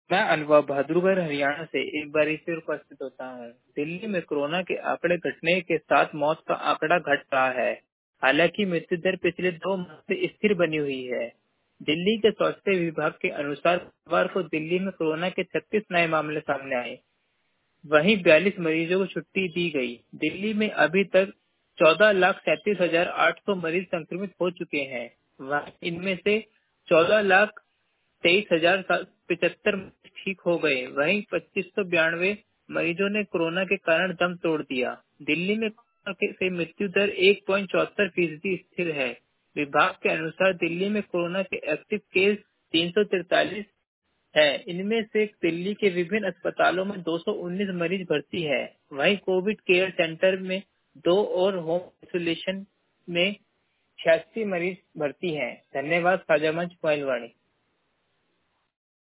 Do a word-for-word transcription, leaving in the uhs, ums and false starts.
मैं अनुभव बहादुरगढ़ हरियाणा से एक बार फिर उपस्थित होता हूँ। दिल्ली में कोरोना के आंकड़े घटने के साथ मौत का आंकड़ा घट रहा है। हालांकि मृत्यु दर पिछले दो माह से स्थिर बनी हुई है। दिल्ली के स्वास्थ्य विभाग के अनुसार बुधवार को दिल्ली में कोरोना के छत्तीस नए मामले सामने आए। वहीं बयालीस मरीजों को छुट्टी दी गई। दिल्ली में अभी तक चौदह लाख सैंतीस हजार आठ सौ मरीज संक्रमित हो चुके हैं। वहीं इनमें से चौदह लाख तेईस हजार पिछहत्तर ठीक हो गए। वहीं पच्चीस सौ बयानवे मरीजों ने कोरोना के कारण दम तोड़ दिया। दिल्ली में कोरोना के- से मृत्यु दर एक पॉइंट चौहत्तर फीसदी स्थिर है। विभाग के अनुसार दिल्ली में कोरोना के एक्टिव केस तीन सौ तिरतालीस है। इनमें से दिल्ली के विभिन्न अस्पतालों में दो सौ उन्नीस मरीज भर्ती है। वहीं कोविड केयर सेंटर में दो और होम आइसोलेशन में छियासी मरीज भर्ती हैं। धन्यवाद। साझा मंच मोबाइल वाणी।